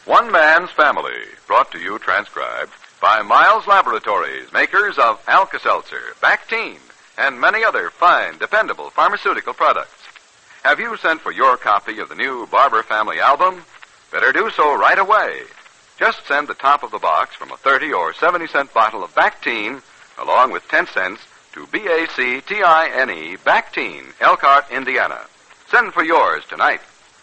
One Man's Family, brought to you transcribed by Miles Laboratories, makers of Alka-Seltzer, Bactine, and many other fine, dependable pharmaceutical products. Have you sent for your copy of the new Barber Family album? Better do so right away. Just send the top of the box from a 30 or 70-cent bottle of Bactine, along with 10 cents, to Bactine, Bactine, Elkhart, Indiana. Send for yours tonight.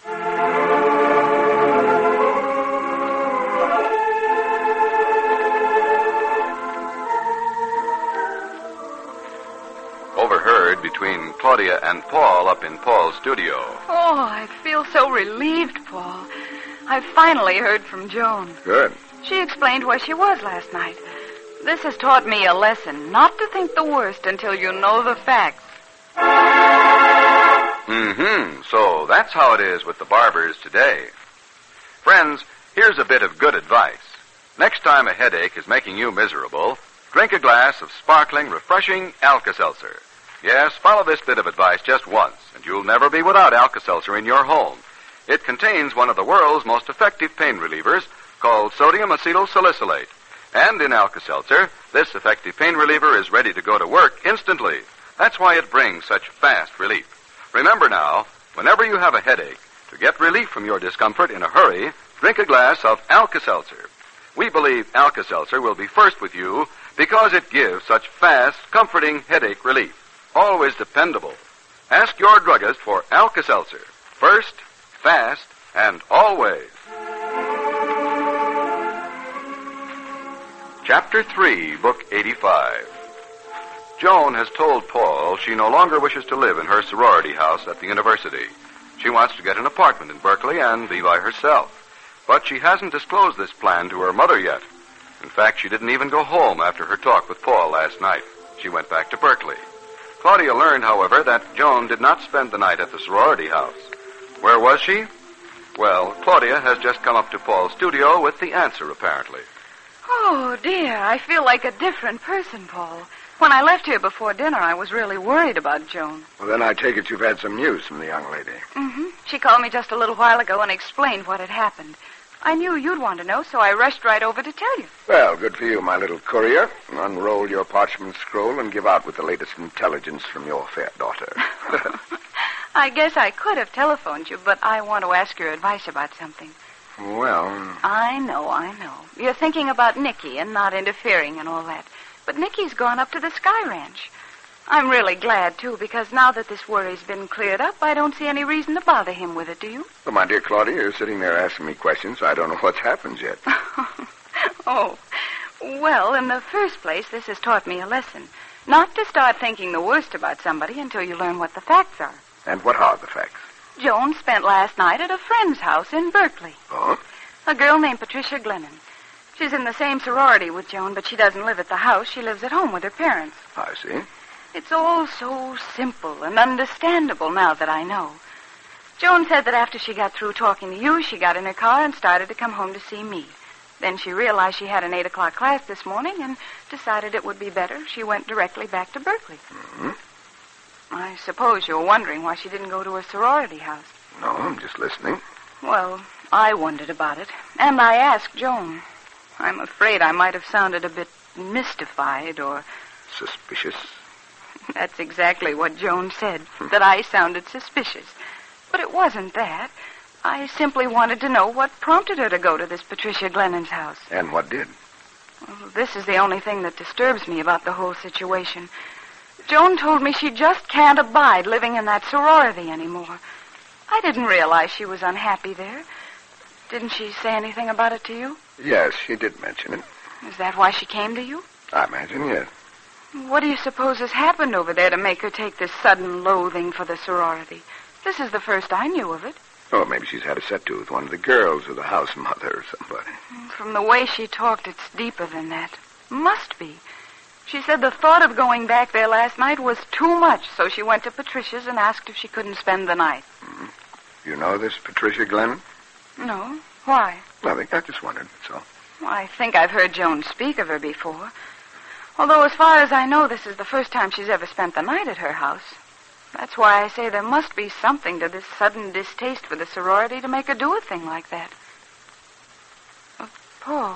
Overheard between Claudia and Paul up in Paul's studio. Oh, I feel so relieved, Paul. I finally heard from Joan. Good. She explained where she was last night. This has taught me a lesson, not to think the worst until you know the facts. So that's how it is with the barbers today. Friends, here's a bit of good advice. Next time a headache is making you miserable, drink a glass of sparkling, refreshing Alka-Seltzer. Yes, follow this bit of advice just once, and you'll never be without Alka-Seltzer in your home. It contains one of the world's most effective pain relievers called sodium acetylsalicylate. And in Alka-Seltzer, this effective pain reliever is ready to go to work instantly. That's why it brings such fast relief. Remember now, whenever you have a headache, to get relief from your discomfort in a hurry, drink a glass of Alka-Seltzer. We believe Alka-Seltzer will be first with you because it gives such fast, comforting headache relief. Always dependable. Ask your druggist for Alka-Seltzer. First, fast, and always. Chapter 3, Book 85. Joan has told Paul she no longer wishes to live in her sorority house at the university. She wants to get an apartment in Berkeley and be by herself. But she hasn't disclosed this plan to her mother yet. In fact, she didn't even go home after her talk with Paul last night. She went back to Berkeley. Claudia learned, however, that Joan did not spend the night at the sorority house. Where was she? Well, Claudia has just come up to Paul's studio with the answer, apparently. Oh, dear, I feel like a different person, Paul. When I left here before dinner, I was really worried about Joan. Well, then I take it you've had some news from the young lady. Mm-hmm. She called me just a little while ago and explained what had happened. I knew you'd want to know, so I rushed right over to tell you. Well, good for you, my little courier. Unroll your parchment scroll and give out with the latest intelligence from your fair daughter. I guess I could have telephoned you, but I want to ask your advice about something. Well... I know. You're thinking about Nicky and not interfering and all that. But Nicky's gone up to the Sky Ranch. I'm really glad, too, because now that this worry's been cleared up, I don't see any reason to bother him with it, do you? Well, my dear Claudia, you're sitting there asking me questions. I don't know what's happened yet. Oh, well, in the first place, this has taught me a lesson. Not to start thinking the worst about somebody until you learn what the facts are. And what are the facts? Joan spent last night at a friend's house in Berkeley. Oh? A girl named Patricia Glennon. She's in the same sorority with Joan, but she doesn't live at the house. She lives at home with her parents. I see. It's all so simple and understandable now that I know. Joan said that after she got through talking to you, she got in her car and started to come home to see me. Then she realized she had an 8 o'clock class this morning and decided it would be better if she went directly back to Berkeley. Mm-hmm. I suppose you're wondering why she didn't go to a sorority house. No, I'm just listening. Well, I wondered about it, and I asked Joan. I'm afraid I might have sounded a bit mystified or... Suspicious? That's exactly what Joan said, that I sounded suspicious. But it wasn't that. I simply wanted to know what prompted her to go to this Patricia Glennon's house. And what did? Well, this is the only thing that disturbs me about the whole situation. Joan told me she just can't abide living in that sorority anymore. I didn't realize she was unhappy there. Didn't she say anything about it to you? Yes, she did mention it. Is that why she came to you? I imagine, yes. What do you suppose has happened over there to make her take this sudden loathing for the sorority? This is the first I knew of it. Oh, maybe she's had a set-to with one of the girls or the house mother or somebody. From the way she talked, it's deeper than that. Must be. She said the thought of going back there last night was too much, so she went to Patricia's and asked if she couldn't spend the night. Mm-hmm. You know this Patricia Glennon? No. Why? Nothing. I just wondered, that's all. I think I've heard Joan speak of her before. Although, as far as I know, this is the first time she's ever spent the night at her house. That's why I say there must be something to this sudden distaste for the sorority to make her do a thing like that. Paul,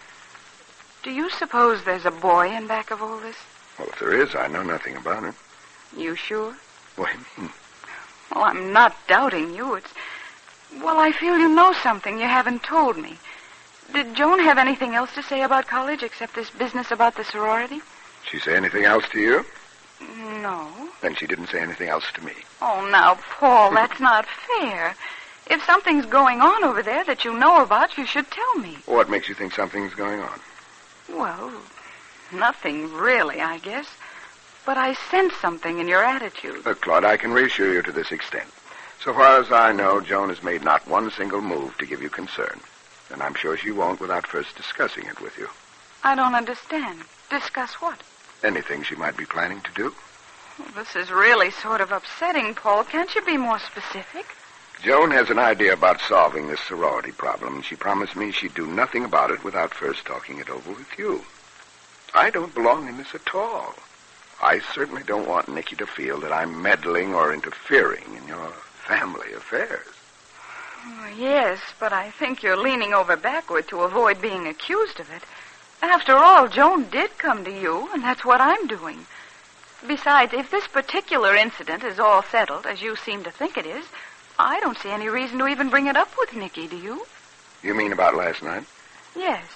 do you suppose there's a boy in back of all this? Well, if there is, I know nothing about it. You sure? What do you mean? Well, I'm not doubting you. Well, I feel you know something you haven't told me. Did Joan have anything else to say about college except this business about the sorority? She say anything else to you? No. Then she didn't say anything else to me. Oh, now, Paul, that's not fair. If something's going on over there that you know about, you should tell me. What makes you think something's going on? Well, nothing really, I guess. But I sense something in your attitude. Look, Claude, I can reassure you to this extent. So far as I know, Joan has made not one single move to give you concern. And I'm sure she won't without first discussing it with you. I don't understand. Discuss what? Anything she might be planning to do. Well, this is really sort of upsetting, Paul. Can't you be more specific? Joan has an idea about solving this sorority problem, and she promised me she'd do nothing about it without first talking it over with you. I don't belong in this at all. I certainly don't want Nicky to feel that I'm meddling or interfering in your family affairs. Oh, yes, but I think you're leaning over backward to avoid being accused of it. After all, Joan did come to you, and that's what I'm doing. Besides, if this particular incident is all settled, as you seem to think it is, I don't see any reason to even bring it up with Nicky, do you? You mean about last night? Yes.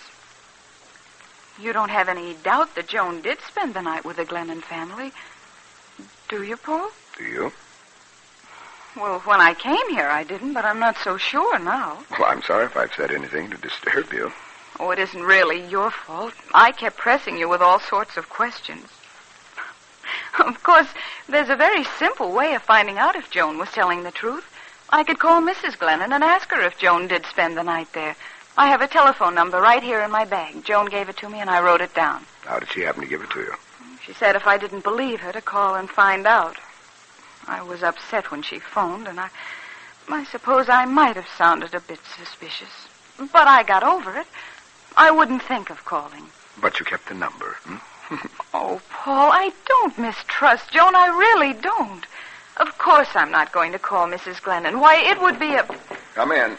You don't have any doubt that Joan did spend the night with the Glennon family, do you, Paul? Do you? Well, when I came here, I didn't, but I'm not so sure now. Well, I'm sorry if I've said anything to disturb you. Oh, it isn't really your fault. I kept pressing you with all sorts of questions. Of course, there's a very simple way of finding out if Joan was telling the truth. I could call Mrs. Glennon and ask her if Joan did spend the night there. I have a telephone number right here in my bag. Joan gave it to me, and I wrote it down. How did she happen to give it to you? She said if I didn't believe her, to call and find out. I was upset when she phoned, and I suppose I might have sounded a bit suspicious. But I got over it. I wouldn't think of calling. But you kept the number, Oh, Paul, I don't mistrust Joan. I really don't. Of course I'm not going to call Mrs. Glennon. Why, it would be a... Come in.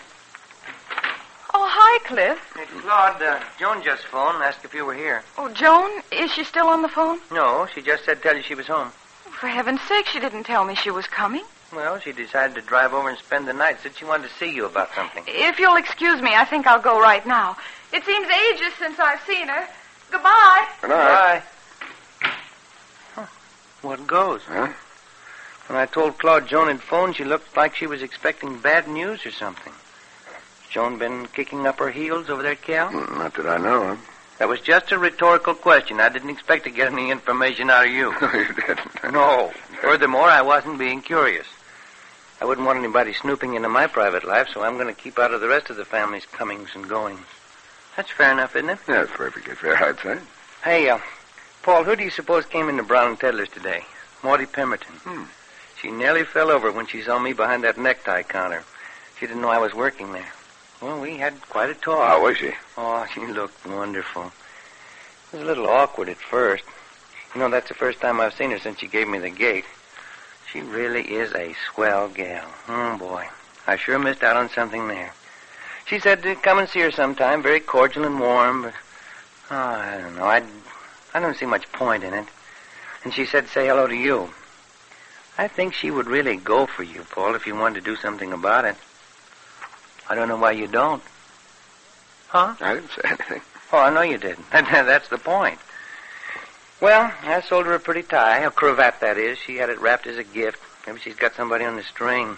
Oh, hi, Cliff. Hey, Claude, Joan just phoned, asked if you were here. Oh, Joan, is she still on the phone? No, she just said tell you she was home. For heaven's sake, she didn't tell me she was coming. Well, she decided to drive over and spend the night. Said she wanted to see you about something. If you'll excuse me, I think I'll go right now. It seems ages since I've seen her. Goodbye. Good night. Bye. Huh. What goes? Huh? When I told Claude Joan had phoned, she looked like she was expecting bad news or something. Has Joan been kicking up her heels over there at Cal? Not that I know of. That was just a rhetorical question. I didn't expect to get any information out of you. No, you didn't. No. Furthermore, I wasn't being curious. I wouldn't want anybody snooping into my private life, so I'm going to keep out of the rest of the family's comings and goings. That's fair enough, isn't it? Yeah, it's perfectly fair, I'd say. Hey, Paul, who do you suppose came into Brown and Tedler's today? Maudie Pemberton. She nearly fell over when she saw me behind that necktie counter. She didn't know I was working there. Well, we had quite a talk. How was she? Oh, she looked wonderful. It was a little awkward at first. You know, that's the first time I've seen her since she gave me the gate. She really is a swell gal. Oh, boy. I sure missed out on something there. She said to come and see her sometime, very cordial and warm, but... Oh, I don't know. I don't see much point in it. And she said to say hello to you. I think she would really go for you, Paul, if you wanted to do something about it. I don't know why you don't. Huh? I didn't say anything. Oh, I know you didn't. That's the point. Well, I sold her a pretty tie, a cravat, that is. She had it wrapped as a gift. Maybe she's got somebody on the string.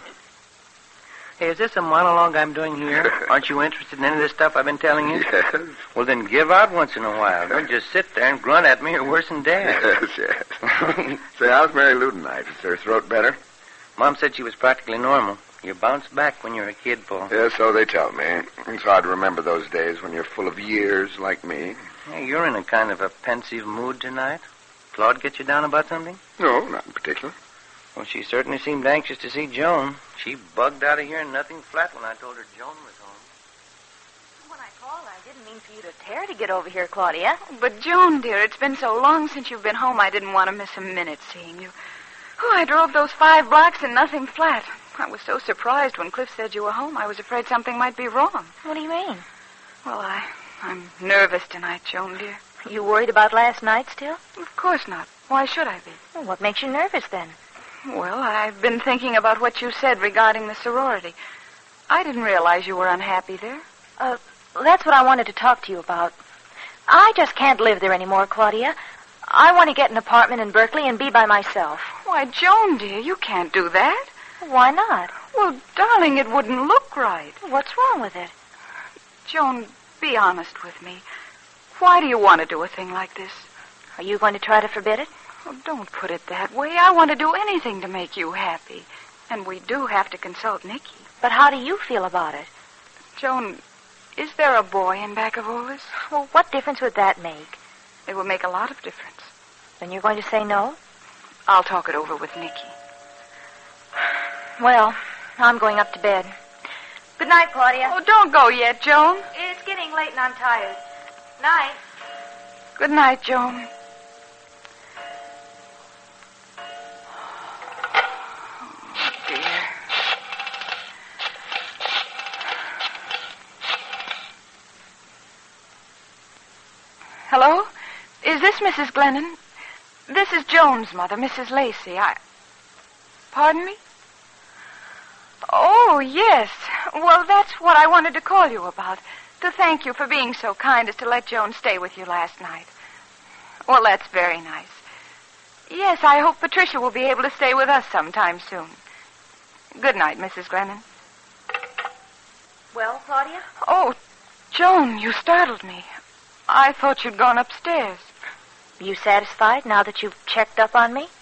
Hey, is this a monologue I'm doing here? Aren't you interested in any of this stuff I've been telling you? Yes. Well, then give out once in a while. Don't just sit there and grunt at me or worse than Dad. Yes. Say, how's Mary Lou tonight? Is her throat better? Mom said she was practically normal. You bounce back when you're a kid, Paul. Yes, so they tell me. It's hard to remember those days when you're full of years like me. Hey, you're in a kind of a pensive mood tonight. Claude get you down about something? No, not in particular. Well, she certainly seemed anxious to see Joan. She bugged out of here and nothing flat when I told her Joan was home. When I called, I didn't mean for you to tear to get over here, Claudia. But, Joan, dear, it's been so long since you've been home, I didn't want to miss a minute seeing you. Oh, I drove those 5 blocks and nothing flat. I was so surprised when Cliff said you were home. I was afraid something might be wrong. What do you mean? Well, I'm nervous tonight, Joan, dear. You worried about last night still? Of course not. Why should I be? Well, what makes you nervous then? Well, I've been thinking about what you said regarding the sorority. I didn't realize you were unhappy there. That's what I wanted to talk to you about. I just can't live there anymore, Claudia. I want to get an apartment in Berkeley and be by myself. Why, Joan, dear, you can't do that. Why not? Well, darling, it wouldn't look right. What's wrong with it? Joan, be honest with me. Why do you want to do a thing like this? Are you going to try to forbid it? Oh, don't put it that way. I want to do anything to make you happy. And we do have to consult Nicky. But how do you feel about it? Joan, is there a boy in back of all this? Well, what difference would that make? It will make a lot of difference. Then you're going to say no? I'll talk it over with Nicky. Well, I'm going up to bed. Good night, Claudia. Oh, don't go yet, Joan. It's getting late and I'm tired. Night. Good night, Joan. Oh, dear. Hello? Is this Mrs. Glennon? This is Joan's mother, Mrs. Lacey. Pardon me? Oh, yes. Well, that's what I wanted to call you about. To thank you for being so kind as to let Joan stay with you last night. Well, that's very nice. Yes, I hope Patricia will be able to stay with us sometime soon. Good night, Mrs. Glennon. Well, Claudia? Oh, Joan, you startled me. I thought you'd gone upstairs. Are you satisfied now that you've checked up on me?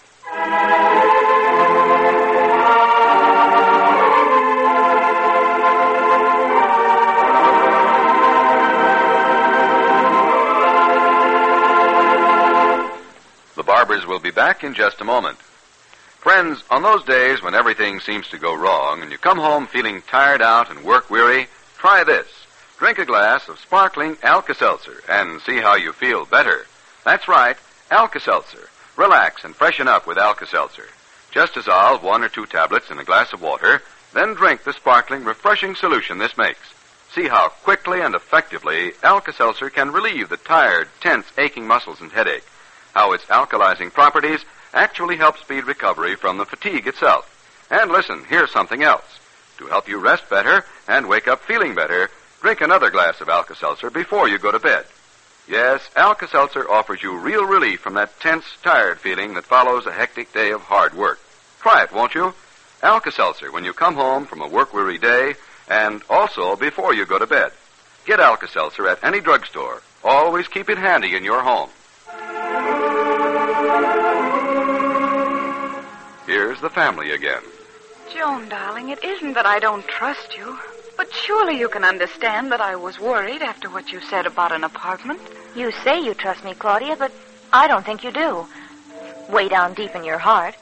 The Barbers will be back in just a moment. Friends, on those days when everything seems to go wrong and you come home feeling tired out and work-weary, try this. Drink a glass of sparkling Alka-Seltzer and see how you feel better. That's right, Alka-Seltzer. Relax and freshen up with Alka-Seltzer. Just dissolve 1 or 2 tablets in a glass of water, then drink the sparkling, refreshing solution this makes. See how quickly and effectively Alka-Seltzer can relieve the tired, tense, aching muscles and headache. How its alkalizing properties actually help speed recovery from the fatigue itself. And listen, here's something else. To help you rest better and wake up feeling better, drink another glass of Alka-Seltzer before you go to bed. Yes, Alka-Seltzer offers you real relief from that tense, tired feeling that follows a hectic day of hard work. Try it, won't you? Alka-Seltzer when you come home from a work-weary day and also before you go to bed. Get Alka-Seltzer at any drugstore. Always keep it handy in your home. Here's the family again. Joan, darling, it isn't that I don't trust you. But surely you can understand that I was worried after what you said about an apartment. You say you trust me, Claudia, but I don't think you do. Way down deep in your heart.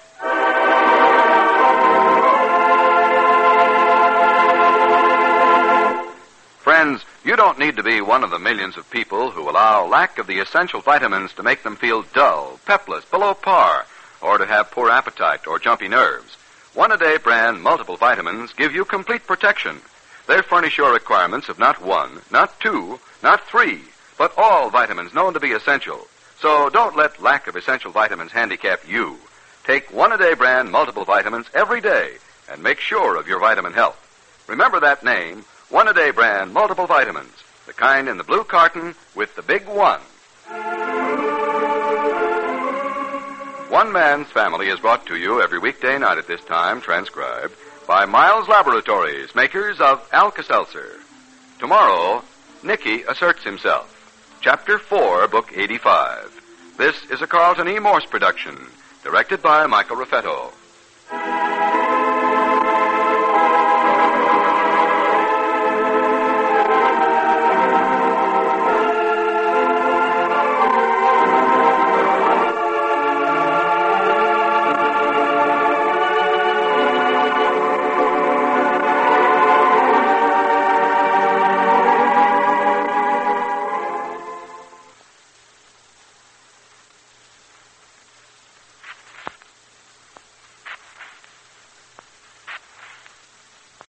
Friends, you don't need to be one of the millions of people who allow lack of the essential vitamins to make them feel dull, pepless, below par, or to have poor appetite or jumpy nerves. One-A-Day brand multiple vitamins give you complete protection. They furnish your requirements of not 1, not 2, not 3, but all vitamins known to be essential. So don't let lack of essential vitamins handicap you. Take One-A-Day brand multiple vitamins every day and make sure of your vitamin health. Remember that name, One-A-Day brand multiple vitamins, the kind in the blue carton with the big 1. One Man's Family is brought to you every weekday night at this time, transcribed by Miles Laboratories, makers of Alka-Seltzer. Tomorrow, Nicky asserts himself. Chapter 4, Book 85. This is a Carlton E. Morse production, directed by Michael Raffetto.